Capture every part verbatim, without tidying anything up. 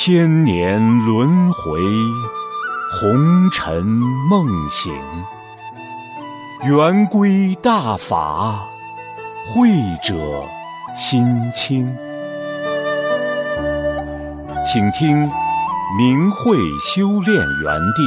千年轮回，红尘梦醒。圆规大法，慧者心清。请听明慧修炼园地。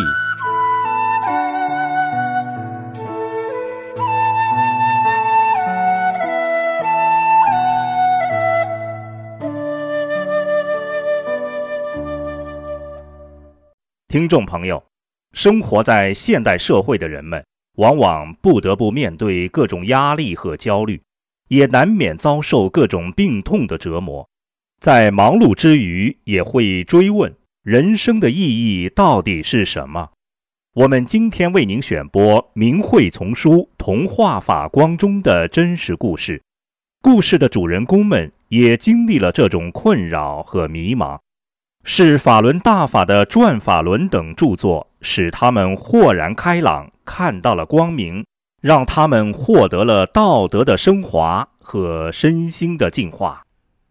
听众朋友，生活在现代社会的人们，往往不得不面对各种压力和焦虑，也难免遭受各种病痛的折磨。在忙碌之余，也会追问人生的意义到底是什么。我们今天为您选播明慧丛书《童话法光》中的真实故事，故事的主人公们也经历了这种困扰和迷茫。是法轮大法的转法轮等著作使他们豁然开朗，看到了光明，让他们获得了道德的升华和身心的净化。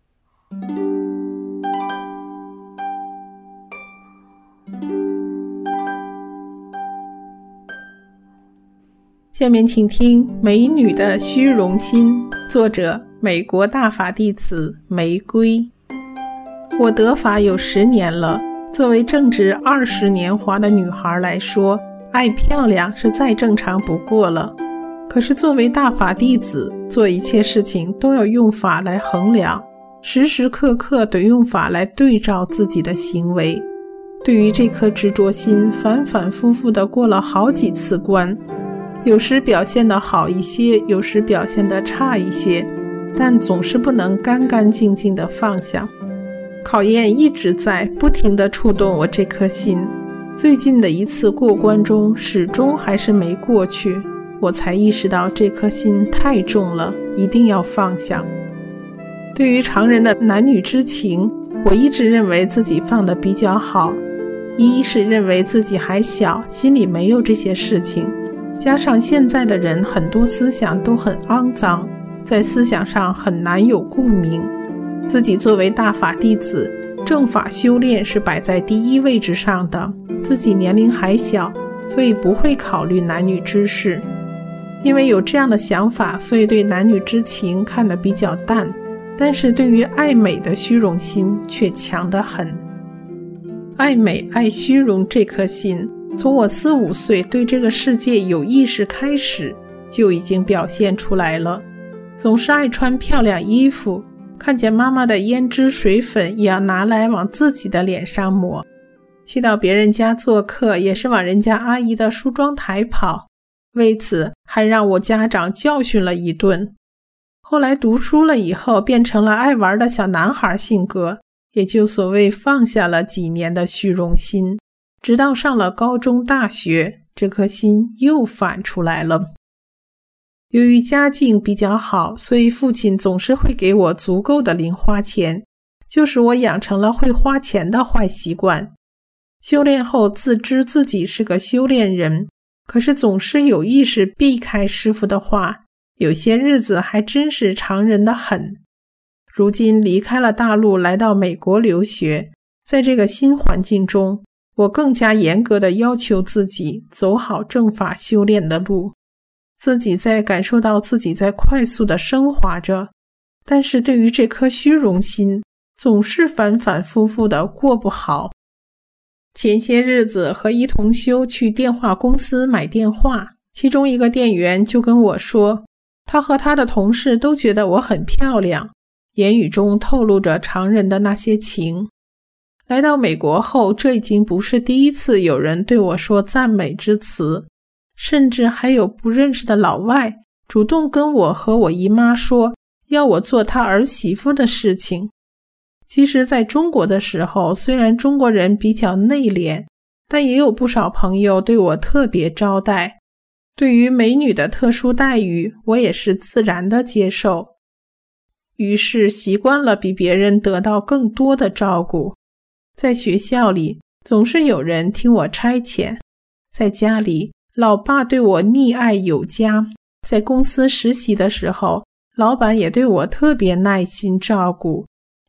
下面请听《美女的虚荣心》，作者美国大法弟子玫瑰。我得法有十年了，作为正值二十年华的女孩来说，爱漂亮是再正常不过了。可是作为大法弟子，做一切事情都要用法来衡量，时时刻刻得用法来对照自己的行为。对于这颗执着心，反反复复地过了好几次关，有时表现得好一些，有时表现得差一些，但总是不能干干净净地放下。考验一直在不停地触动我这颗心，最近的一次过关中始终还是没过去，我才意识到这颗心太重了，一定要放下。对于常人的男女之情，我一直认为自己放得比较好，一是认为自己还小，心里没有这些事情，加上现在的人很多思想都很肮脏，在思想上很难有共鸣。自己作为大法弟子，正法修炼是摆在第一位置上的，自己年龄还小，所以不会考虑男女之事。因为有这样的想法，所以对男女之情看得比较淡，但是对于爱美的虚荣心却强得很。爱美爱虚荣这颗心，从我四五岁对这个世界有意识开始，就已经表现出来了。总是爱穿漂亮衣服，看见妈妈的胭脂水粉也要拿来往自己的脸上抹，去到别人家做客也是往人家阿姨的梳妆台跑，为此还让我家长教训了一顿。后来读书了以后，变成了爱玩的小男孩性格，也就所谓放下了几年的虚荣心，直到上了高中大学，这颗心又反出来了。由于家境比较好，所以父亲总是会给我足够的零花钱，就使我养成了会花钱的坏习惯。修炼后自知自己是个修炼人，可是总是有意识避开师父的话，有些日子还真是常人的很。如今离开了大陆，来到美国留学，在这个新环境中，我更加严格地要求自己走好正法修炼的路。自己在感受到自己在快速地升华着，但是对于这颗虚荣心，总是反反复复地过不好。前些日子和一同修去电话公司买电话，其中一个店员就跟我说，他和他的同事都觉得我很漂亮，言语中透露着常人的那些情。来到美国后，这已经不是第一次有人对我说赞美之词，甚至还有不认识的老外主动跟我和我姨妈说要我做他儿媳妇的事情。其实在中国的时候，虽然中国人比较内敛，但也有不少朋友对我特别招待。对于美女的特殊待遇，我也是自然的接受。于是习惯了比别人得到更多的照顾。在学校里，总是有人听我差遣；在家里，老爸对我溺爱有加，在公司实习的时候，老板也对我特别耐心照顾，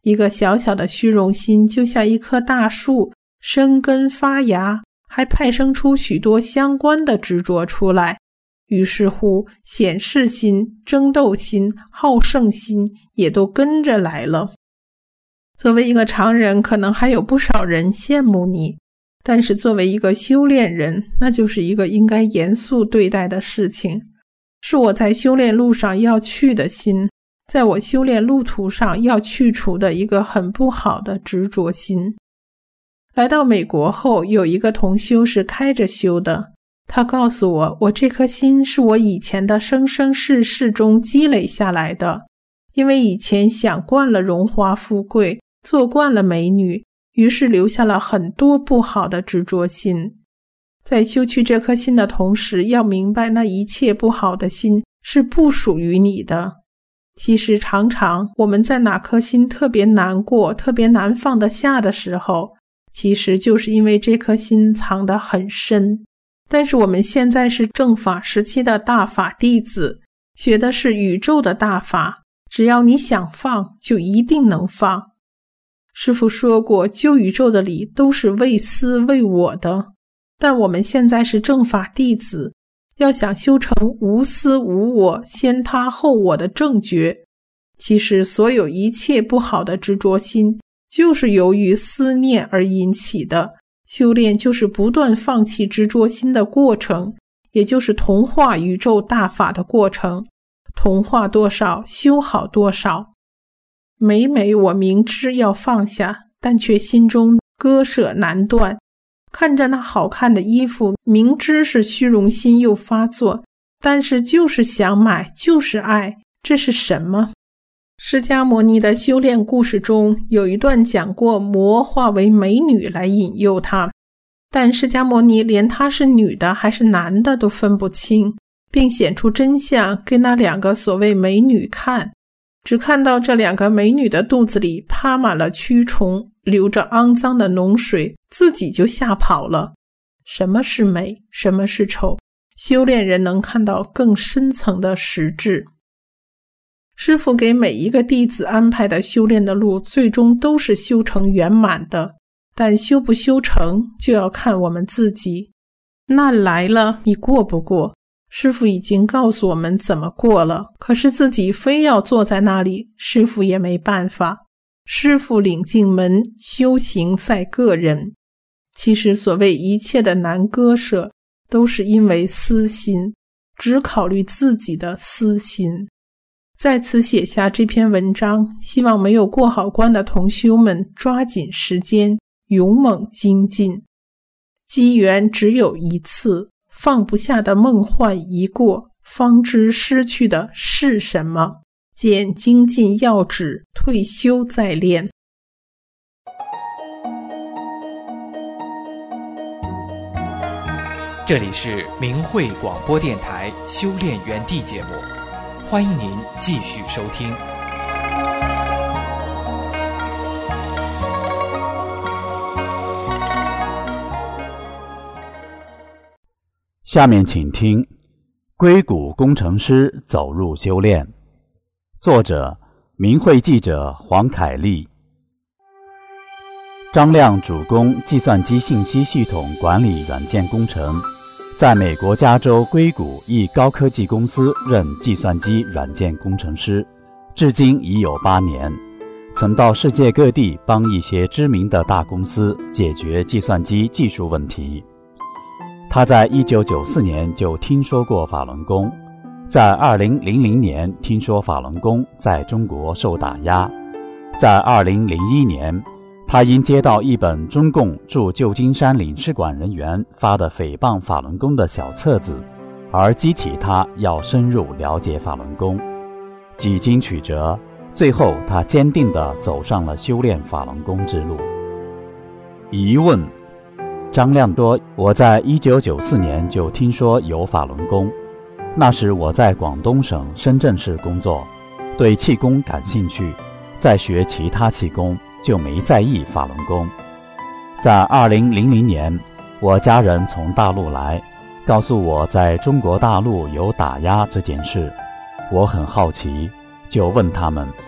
一个小小的虚荣心就像一棵大树，生根发芽，还派生出许多相关的执着出来。于是乎，显示心、争斗心、好胜心也都跟着来了。作为一个常人，可能还有不少人羡慕你，但是作为一个修炼人，那就是一个应该严肃对待的事情，是我在修炼路上要去的心，在我修炼路途上要去除的一个很不好的执着心。来到美国后，有一个同修是开着修的，他告诉我，我这颗心是我以前的生生世世中积累下来的，因为以前想惯了荣华富贵，做惯了美女，于是留下了很多不好的执着心。在修去这颗心的同时，要明白那一切不好的心是不属于你的。其实常常我们在哪颗心特别难过，特别难放得下的时候，其实就是因为这颗心藏得很深。但是我们现在是正法时期的大法弟子，学的是宇宙的大法，只要你想放，就一定能放。师父说过，旧宇宙的理都是为私为我的，但我们现在是正法弟子，要想修成无私无我、先他后我的正觉，其实所有一切不好的执着心，就是由于思念而引起的。修炼就是不断放弃执着心的过程，也就是同化宇宙大法的过程，同化多少，修好多少。每每我明知要放下，但却心中割舍难断，看着那好看的衣服，明知是虚荣心又发作，但是就是想买，就是爱，这是什么？释迦牟尼的修炼故事中有一段讲过魔化为美女来引诱他，但释迦牟尼连她是女的还是男的都分不清，并显出真相给那两个所谓美女看，只看到这两个美女的肚子里趴满了蛆虫，流着肮脏的脓水，自己就吓跑了。什么是美，什么是丑？修炼人能看到更深层的实质。师父给每一个弟子安排的修炼的路，最终都是修成圆满的，但修不修成，就要看我们自己。难来了，你过不过？师父已经告诉我们怎么过了，可是自己非要坐在那里，师父也没办法。师父领进门，修行在个人。其实所谓一切的难割舍，都是因为私心，只考虑自己的私心。在此写下这篇文章，希望没有过好关的同修们抓紧时间，勇猛精进。机缘只有一次，放不下的梦幻一过，方知失去的是什么。捡精进要旨，退休再练。 这里是明慧广播电台修炼园地节目，欢迎您继续收听。 下面请听《硅谷工程师走入修炼》，作者明慧记者黄凯丽。张亮主攻计算机信息系统管理软件工程，在美国加州硅谷一高科技公司任计算机软件工程师，至今已有八年，曾到世界各地帮一些知名的大公司解决计算机技术问题。他在一九九四年就听说过法轮功，在二零零零年听说法轮功在中国受打压，在二零零一年他因接到一本中共驻旧金山领事馆人员发的诽谤法轮功的小册子，而激起他要深入了解法轮功。几经曲折，最后他坚定地走上了修炼法轮功之路。疑问：张亮多，我在一九九四年就听说有法轮功，那时我在广东省深圳市工作，对气功感兴趣，在学其他气功，就没在意法轮功。在二零零零年，我家人从大陆来，告诉我在中国大陆有打压这件事，我很好奇，就问他们，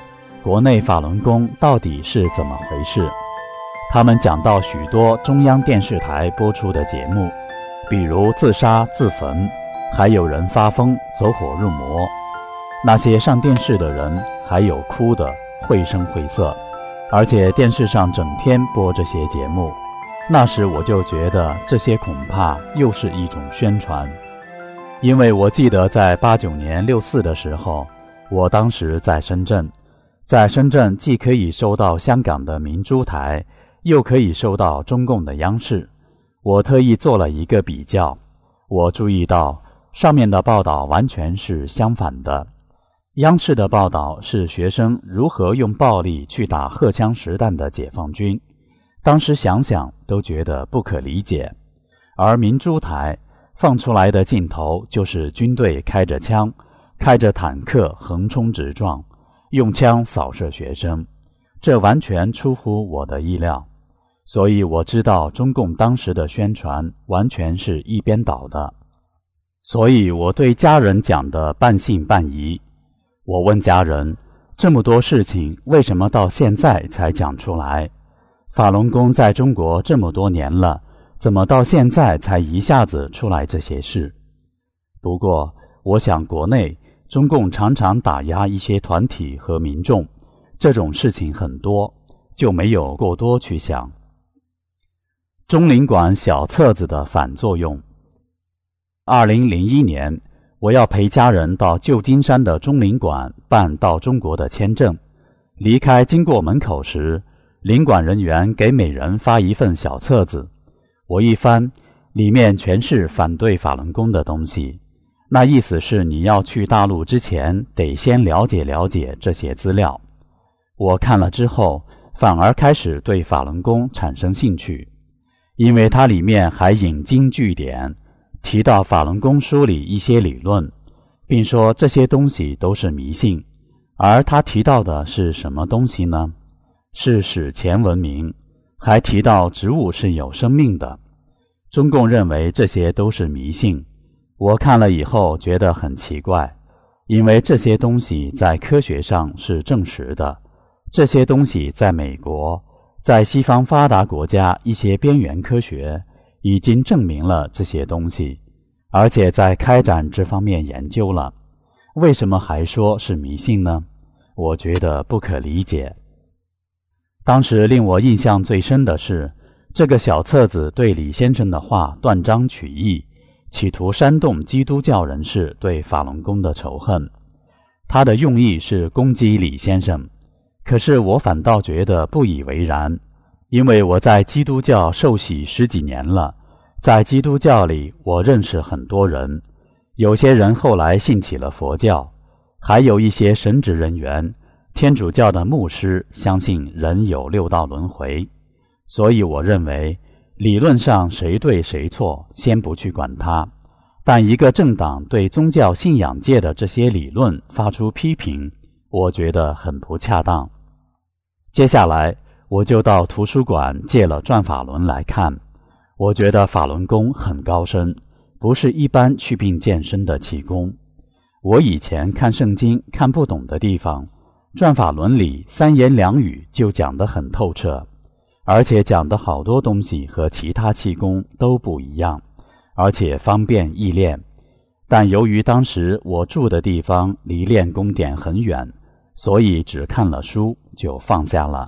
国内法轮功到底是怎么回事。他们讲到许多中央电视台播出的节目，比如自杀自焚，还有人发疯走火入魔。那些上电视的人还有哭的绘声绘色，而且电视上整天播这些节目。那时我就觉得这些恐怕又是一种宣传。因为我记得在八九年六四的时候，我当时在深圳，在深圳既可以收到香港的明珠台，又可以收到中共的央视。我特意做了一个比较，我注意到上面的报道完全是相反的。央视的报道是学生如何用暴力去打荷枪实弹的解放军，当时想想都觉得不可理解。而明珠台放出来的镜头就是军队开着枪，开着坦克横冲直撞，用枪扫射学生，这完全出乎我的意料。所以我知道中共当时的宣传完全是一边倒的，所以我对家人讲的半信半疑。我问家人，这么多事情为什么到现在才讲出来？法轮功在中国这么多年了，怎么到现在才一下子出来这些事？不过我想国内中共常常打压一些团体和民众，这种事情很多，就没有过多去想。中领馆小册子的反作用。二零零一年，我要陪家人到旧金山的中领馆办到中国的签证。离开经过门口时，领馆人员给每人发一份小册子。我一翻，里面全是反对法轮功的东西。那意思是你要去大陆之前，得先了解了解这些资料。我看了之后，反而开始对法轮功产生兴趣，因为它里面还引经据典，提到法轮功书里一些理论，并说这些东西都是迷信。而他提到的是什么东西呢？是史前文明，还提到植物是有生命的。中共认为这些都是迷信。我看了以后觉得很奇怪，因为这些东西在科学上是证实的，这些东西在美国，在西方发达国家一些边缘科学已经证明了这些东西，而且在开展这方面研究了，为什么还说是迷信呢？我觉得不可理解。当时令我印象最深的是，这个小册子对李先生的话断章取义，企图煽动基督教人士对法轮功的仇恨。他的用意是攻击李先生，可是我反倒觉得不以为然，因为我在基督教受洗十几年了，在基督教里我认识很多人，有些人后来信起了佛教，还有一些神职人员，天主教的牧师相信人有六道轮回。所以我认为理论上谁对谁错先不去管它，但一个政党对宗教信仰界的这些理论发出批评，我觉得很不恰当。接下来我就到图书馆借了《转法轮》来看，我觉得法轮功很高深，不是一般祛病健身的气功。我以前看圣经看不懂的地方，《转法轮》里三言两语就讲得很透彻，而且讲的好多东西和其他气功都不一样，而且方便易练。但由于当时我住的地方离练功点很远，所以只看了书就放下了。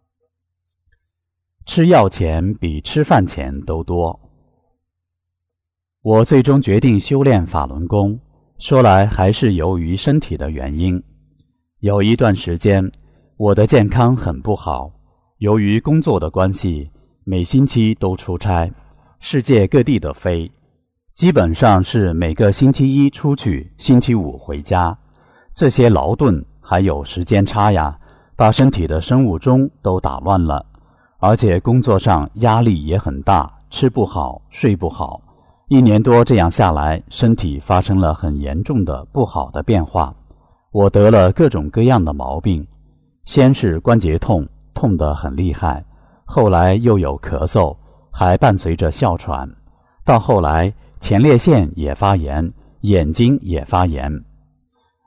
吃药钱比吃饭钱都多。我最终决定修炼法轮功，说来还是由于身体的原因。有一段时间我的健康很不好，由于工作的关系，每星期都出差，世界各地的飞，基本上是每个星期一出去，星期五回家。这些劳顿还有时间差呀，把身体的生物钟都打乱了，而且工作上压力也很大，吃不好，睡不好。一年多这样下来，身体发生了很严重的不好的变化。我得了各种各样的毛病，先是关节痛，痛得很厉害，后来又有咳嗽，还伴随着哮喘，到后来前列腺也发炎，眼睛也发炎。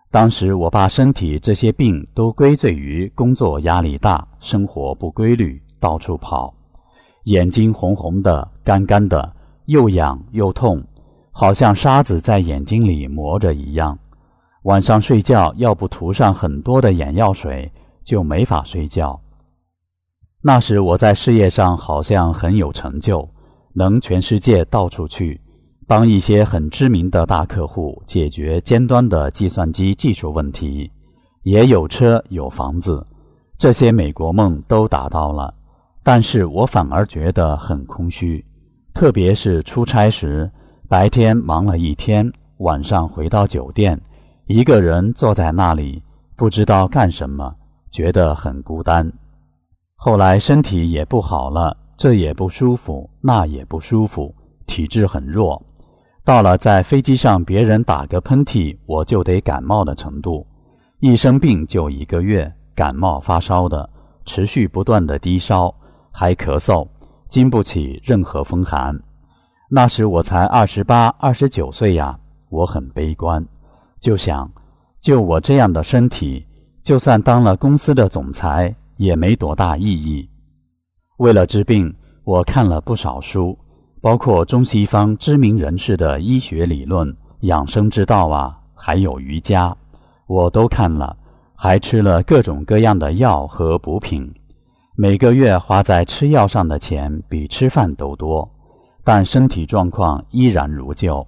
当时我把身体这些病都归罪于工作压力大，生活不规律，到处跑，眼睛红红的，干干的，又痒又痛，好像沙子在眼睛里磨着一样。晚上睡觉要不涂上很多的眼药水，就没法睡觉。那时我在事业上好像很有成就，能全世界到处去，帮一些很知名的大客户解决尖端的计算机技术问题，也有车有房子，这些美国梦都达到了。但是我反而觉得很空虚，特别是出差时，白天忙了一天，晚上回到酒店，一个人坐在那里，不知道干什么，觉得很孤单。后来身体也不好了，这也不舒服，那也不舒服，体质很弱，到了在飞机上别人打个喷嚏我就得感冒的程度，一生病就一个月，感冒发烧的，持续不断的低烧，还咳嗽，经不起任何风寒。那时我才二十八、二十九岁呀，我很悲观，就想，就我这样的身体，就算当了公司的总裁，也没多大意义。为了治病，我看了不少书，包括中西方知名人士的医学理论、养生之道啊，还有瑜伽，我都看了，还吃了各种各样的药和补品。每个月花在吃药上的钱比吃饭都多，但身体状况依然如旧。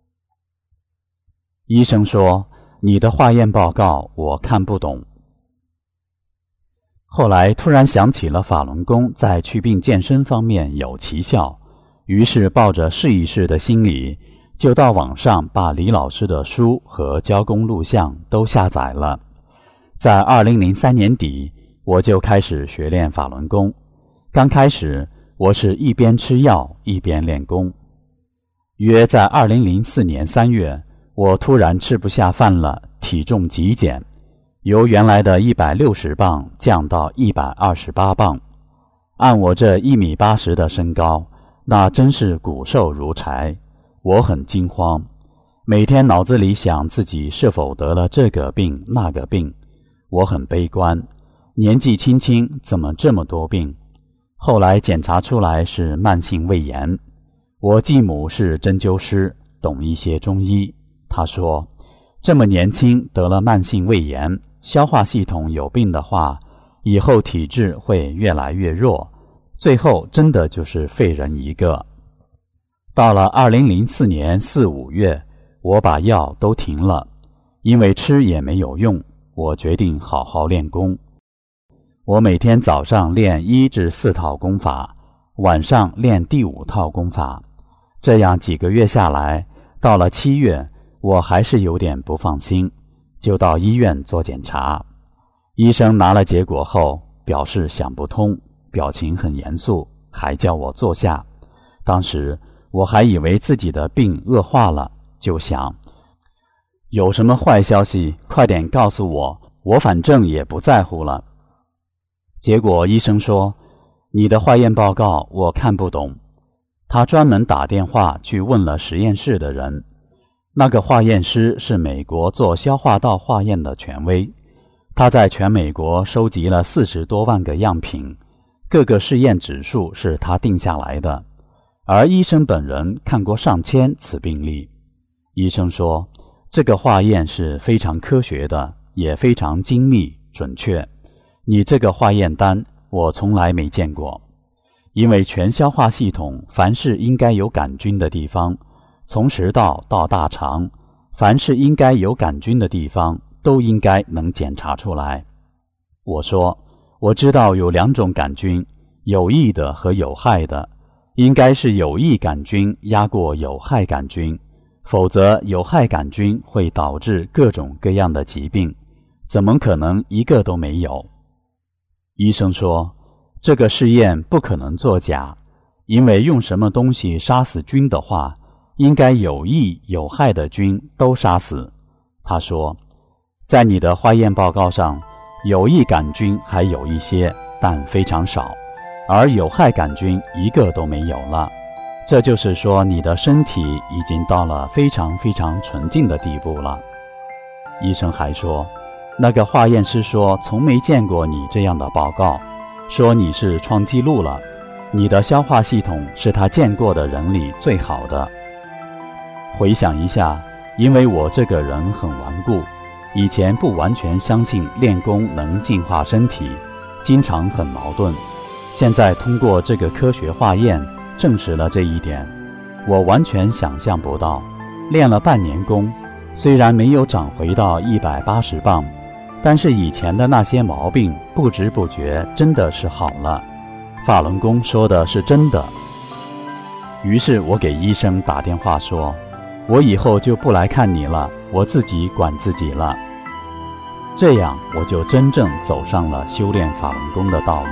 医生说，你的化验报告我看不懂。后来突然想起了法轮功在祛病健身方面有奇效，于是抱着试一试的心理，就到网上把李老师的书和教功录像都下载了。在二零零三年底，我就开始学练法轮功。刚开始我是一边吃药一边练功。约在二零零四年三月，我突然吃不下饭了，体重急减，由原来的一百六十磅降到一百二十八磅。按我这一米八十的身高，那真是骨瘦如柴。我很惊慌，每天脑子里想自己是否得了这个病那个病。我很悲观，年纪轻轻怎么这么多病？后来检查出来是慢性胃炎。我继母是针灸师，懂一些中医，她说，这么年轻得了慢性胃炎，消化系统有病的话，以后体质会越来越弱，最后真的就是废人一个。到了二零零四年四五月，我把药都停了，因为吃也没有用，我决定好好练功。我每天早上练一至四套功法，晚上练第五套功法。这样几个月下来，到了七月，我还是有点不放心，就到医院做检查。医生拿了结果后，表示想不通，表情很严肃，还叫我坐下。当时我还以为自己的病恶化了，就想，有什么坏消息快点告诉我，我反正也不在乎了。结果医生说，你的化验报告我看不懂。他专门打电话去问了实验室的人，那个化验师是美国做消化道化验的权威，他在全美国收集了四十多万个样品，各个试验指数是他定下来的，而医生本人看过上千次病例。医生说，这个化验是非常科学的，也非常精密准确，你这个化验单我从来没见过。因为全消化系统凡是应该有杆菌的地方，从食道到大肠，凡是应该有杆菌的地方都应该能检查出来。我说，我知道有两种杆菌，有益的和有害的，应该是有益杆菌压过有害杆菌，否则有害杆菌会导致各种各样的疾病，怎么可能一个都没有？医生说，这个试验不可能作假，因为用什么东西杀死菌的话，应该有益有害的菌都杀死。他说，在你的化验报告上，有益杆菌还有一些，但非常少，而有害杆菌一个都没有了。这就是说，你的身体已经到了非常非常纯净的地步了。 医生还说，那个化验师说从没见过你这样的报告，说你是创纪录了，你的消化系统是他见过的人里最好的。回想一下，因为我这个人很顽固，以前不完全相信练功能净化身体，经常很矛盾，现在通过这个科学化验证实了这一点。我完全想象不到，练了半年功，虽然没有长回到一百八十磅，但是以前的那些毛病不知不觉真的是好了。法轮功说的是真的。于是我给医生打电话说，我以后就不来看你了，我自己管自己了。这样我就真正走上了修炼法轮功的道路。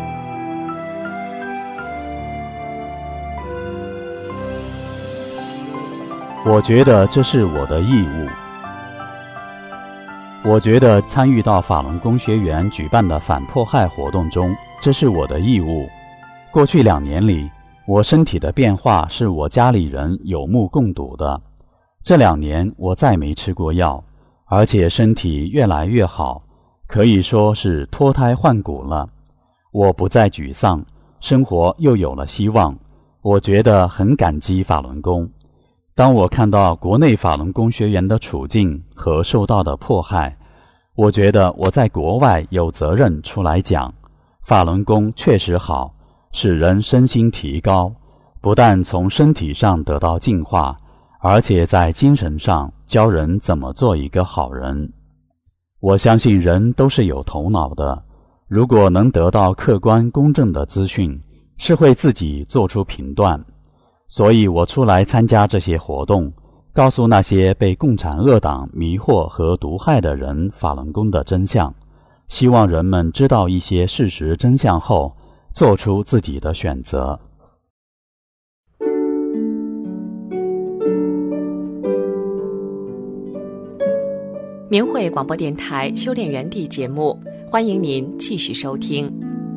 我觉得这是我的义务。我觉得参与到法轮功学员举办的反迫害活动中，这是我的义务。过去两年里，我身体的变化是我家里人有目共睹的。这两年我再没吃过药，而且身体越来越好，可以说是脱胎换骨了。我不再沮丧，生活又有了希望。我觉得很感激法轮功。当我看到国内法轮功学员的处境和受到的迫害，我觉得我在国外有责任出来讲，法轮功确实好，使人身心提高，不但从身体上得到净化，而且在精神上教人怎么做一个好人。我相信人都是有头脑的，如果能得到客观公正的资讯，是会自己做出评断。所以我出来参加这些活动，告诉那些被共产恶党迷惑和毒害的人法轮功的真相，希望人们知道一些事实真相后，做出自己的选择。 明慧广播电台修炼园地节目，欢迎您继续收听。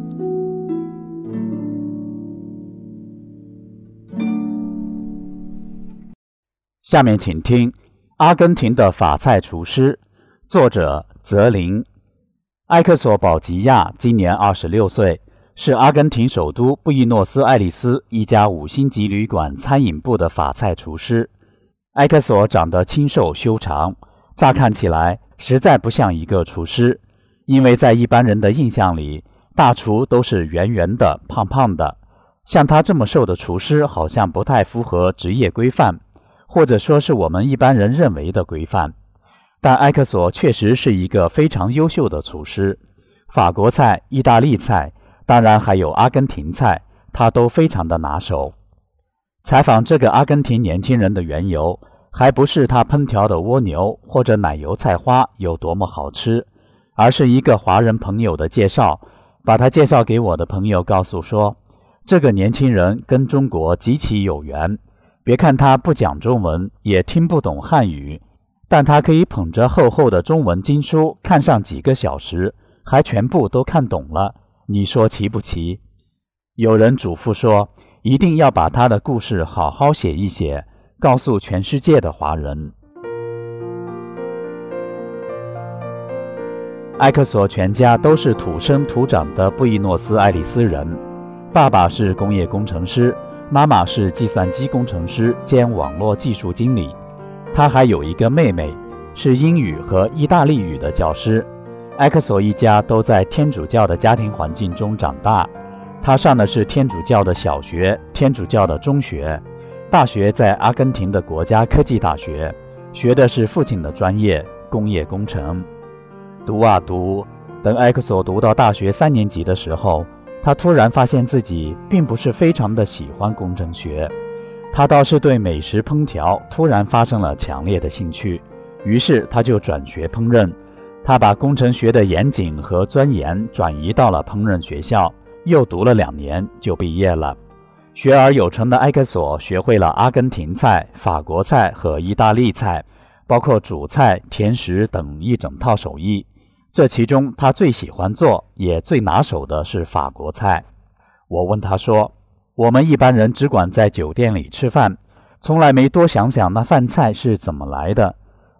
下面请听《阿根廷的法菜厨师》，作者泽林。埃克索·保吉亚今年二十六岁，是阿根廷首都布宜诺斯艾利斯一家五星级旅馆餐饮部的法菜厨师。埃克索长得清瘦修长，乍看起来实在不像一个厨师，因为在一般人的印象里，大厨都是圆圆的、胖胖的，像他这么瘦的厨师好像不太符合职业规范，或者说是我们一般人认为的规范。但埃克索确实是一个非常优秀的厨师，法国菜、意大利菜，当然还有阿根廷菜，他都非常的拿手。采访这个阿根廷年轻人的缘由，还不是他烹调的蜗牛或者奶油菜花有多么好吃，而是一个华人朋友的介绍，把他介绍给我的朋友告诉说，这个年轻人跟中国极其有缘，别看他不讲中文，也听不懂汉语，但他可以捧着厚厚的中文经书看上几个小时，还全部都看懂了，你说奇不奇？有人嘱咐说，一定要把他的故事好好写一写，告诉全世界的华人。埃克索全家都是土生土长的布宜诺斯艾利斯人，爸爸是工业工程师，妈妈是计算机工程师兼网络技术经理，他还有一个妹妹，是英语和意大利语的教师。埃克索一家都在天主教的家庭环境中长大，他上的是天主教的小学、天主教的中学，大学在阿根廷的国家科技大学，学的是父亲的专业，工业工程。读啊读，等埃克索读到大学三年级的时候，他突然发现自己并不是非常的喜欢工程学，他倒是对美食烹调突然发生了强烈的兴趣，于是他就转学烹饪。他把工程学的严谨和钻研转移到了烹饪学校，又读了两年就毕业了。学而有成的埃克索学会了阿根廷菜、法国菜和意大利菜，包括主菜、甜食等一整套手艺。这其中他最喜欢做也最拿手的是法国菜。我问他说，我们一般人只管在酒店里吃饭，从来没多想想那饭菜是怎么来的，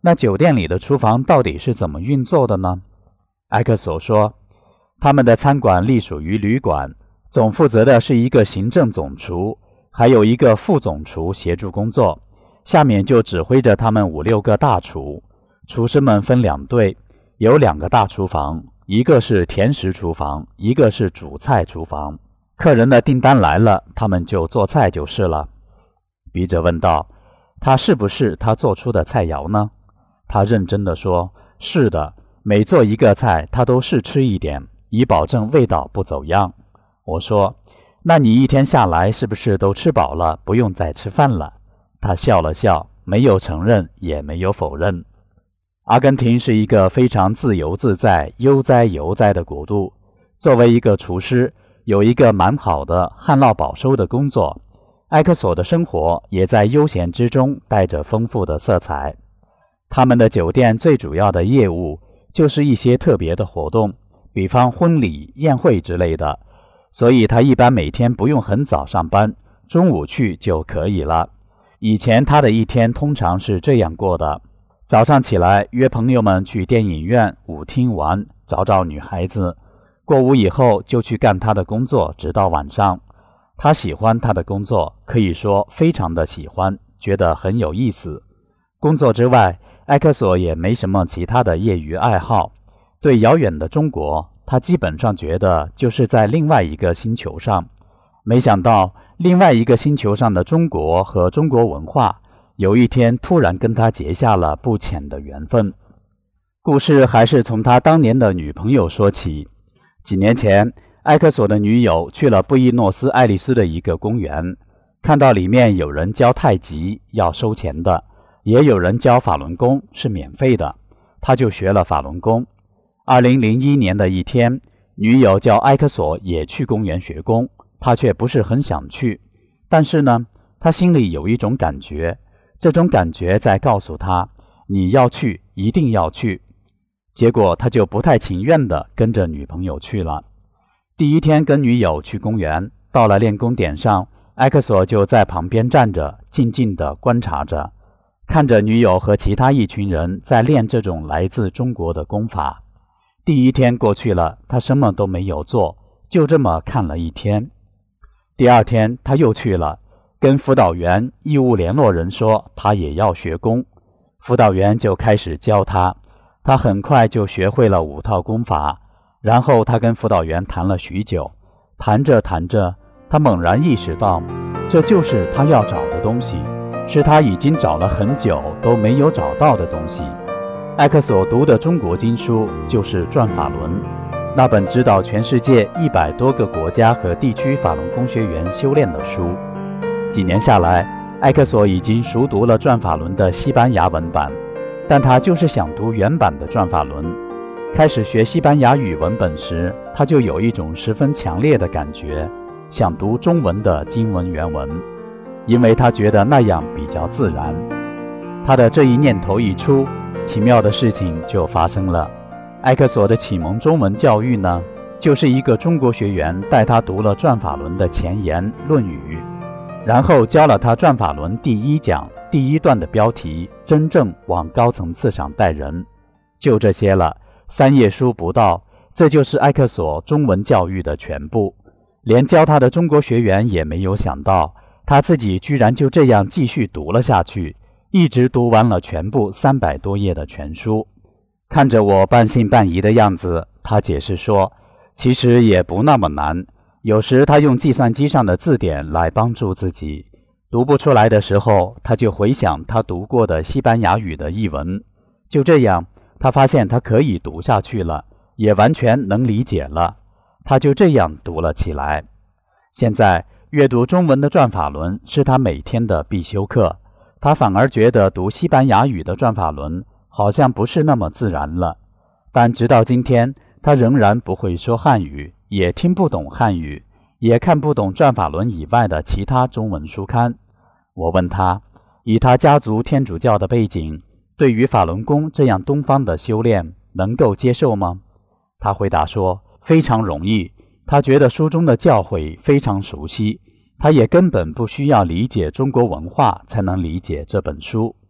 那酒店里的厨房到底是怎么运作的呢？埃克索说，他们的餐馆隶属于旅馆，总负责的是一个行政总厨，还有一个副总厨协助工作，下面就指挥着他们五六个大厨。厨师们分两队，有两个大厨房，一个是甜食厨房，一个是主菜厨房。客人的订单来了，他们就做菜就是了。笔者问道，他是不是他做出的菜肴呢？他认真地说，是的，每做一个菜他都试吃一点，以保证味道不走样。我说，那你一天下来是不是都吃饱了，不用再吃饭了？他笑了笑，没有承认也没有否认。阿根廷是一个非常自由自在、悠哉游哉的国度。作为一个厨师，有一个蛮好的旱涝保收的工作，埃克索的生活也在悠闲之中带着丰富的色彩。他们的酒店最主要的业务就是一些特别的活动，比方婚礼、宴会之类的，所以他一般每天不用很早上班，中午去就可以了。以前他的一天通常是这样过的，早上起来约朋友们去电影院、舞厅玩，找找女孩子，过午以后就去干他的工作，直到晚上。他喜欢他的工作，可以说非常的喜欢，觉得很有意思。工作之外，埃克索也没什么其他的业余爱好。对遥远的中国，他基本上觉得就是在另外一个星球上。没想到另外一个星球上的中国和中国文化，有一天突然跟他结下了不浅的缘分。故事还是从他当年的女朋友说起。几年前，埃克索的女友去了布宜诺斯艾利斯的一个公园，看到里面有人教太极要收钱的，也有人教法轮功是免费的，他就学了法轮功。二零零一年的一天，女友叫埃克索也去公园学功，他却不是很想去，但是呢，他心里有一种感觉，这种感觉在告诉他，你要去，一定要去。结果他就不太情愿地跟着女朋友去了。第一天跟女友去公园，到了练功点上，埃克索就在旁边站着，静静地观察着，看着女友和其他一群人在练这种来自中国的功法。第一天过去了，他什么都没有做，就这么看了一天。第二天他又去了，跟辅导员、义务联络人说他也要学功，辅导员就开始教他，他很快就学会了五套功法。然后他跟辅导员谈了许久，谈着谈着，他猛然意识到，这就是他要找的东西，是他已经找了很久都没有找到的东西。埃克索读的中国经书就是《转法轮》，那本指导全世界一百多个国家和地区法轮功学员修炼的书。几年下来，埃克索已经熟读了《转法轮》的西班牙文版，但他就是想读原版的《转法轮》。开始学西班牙语文本时，他就有一种十分强烈的感觉，想读中文的经文原文，因为他觉得那样比较自然。他的这一念头一出，奇妙的事情就发生了。埃克索的启蒙中文教育呢，就是一个中国学员带他读了《转法轮》的前言《论语》，然后教了他《转法轮》第一讲第一段的标题，真正往高层次上带人。就这些了，三页书不到，这就是埃克索中文教育的全部。连教他的中国学员也没有想到，他自己居然就这样继续读了下去，一直读完了全部三百多页的全书。看着我半信半疑的样子，他解释说，其实也不那么难，有时他用计算机上的字典来帮助自己，读不出来的时候，他就回想他读过的西班牙语的译文。就这样，他发现他可以读下去了，也完全能理解了，他就这样读了起来。现在阅读中文的《转法轮》是他每天的必修课，他反而觉得读西班牙语的《转法轮》好像不是那么自然了。但直到今天，他仍然不会说汉语，也听不懂汉语，也看不懂《转法轮》以外的其他中文书刊。我问他，以他家族天主教的背景，对于法轮功这样东方的修炼能够接受吗？他回答说，非常容易，他觉得书中的教诲非常熟悉，他也根本不需要理解中国文化才能理解这本书。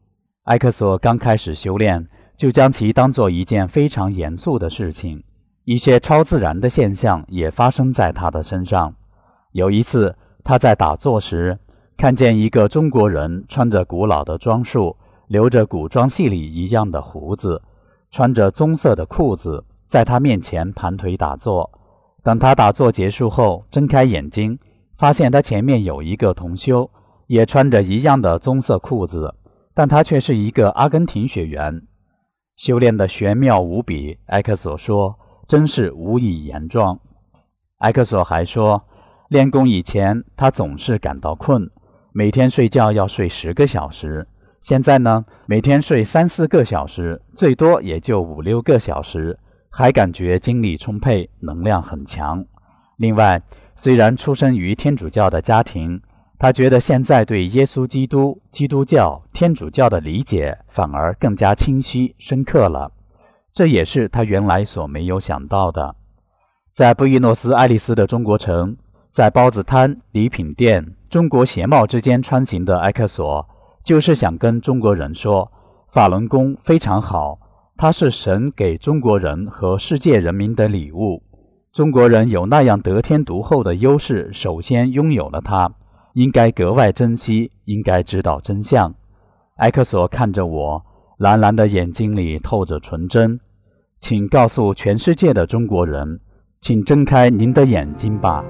埃克索刚开始修炼，就将其当作一件非常严肃的事情，一些超自然的现象也发生在他的身上。有一次，他在打坐时，看见一个中国人穿着古老的装束，留着古装戏里一样的胡子，穿着棕色的裤子，在他面前盘腿打坐。等他打坐结束后，睁开眼睛，发现他前面有一个同修，也穿着一样的棕色裤子，但他却是一个阿根廷学员。修炼的玄妙无比，埃克索说，真是无以言状。埃克索还说，练功以前他总是感到困，每天睡觉要睡十个小时，现在呢，每天睡三四个小时，最多也就五六个小时，还感觉精力充沛，能量很强。另外，虽然出生于天主教的家庭，他觉得现在对耶稣基督、基督教、天主教的理解反而更加清晰深刻了，这也是他原来所没有想到的。在布宜诺斯艾利斯的中国城，在包子摊、礼品店、中国鞋帽之间穿行的埃克索，就是想跟中国人说，法轮功非常好，它是神给中国人和世界人民的礼物。中国人有那样得天独厚的优势，首先拥有了它，应该格外珍惜，应该知道真相。埃克索看着我，蓝蓝的眼睛里透着纯真。请告诉全世界的中国人，请睁开您的眼睛吧。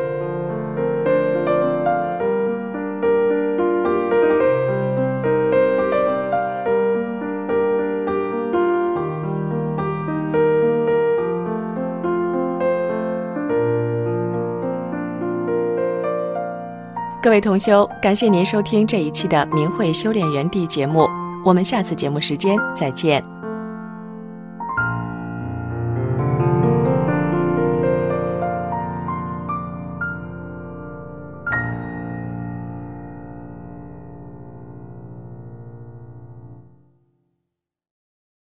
各位同修，感谢您收听这一期的明慧修炼园地节目，我们下次节目时间再见。